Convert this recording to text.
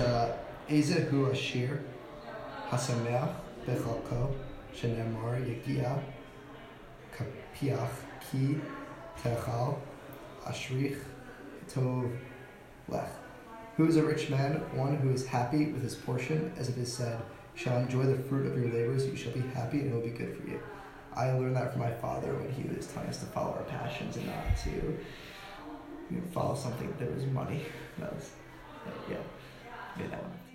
איזה הוא השיר השמח בחלקו שנאמר יגיע כפיך כי תאכל אשריך טוב לך. Who is a rich man? One who is happy with his portion, as it is said, shall enjoy the fruit of your labors, you shall be happy and it will be good for you. I learned that from my father when he was telling us to follow our passions and not to follow something that was money. That was, yeah, made that one.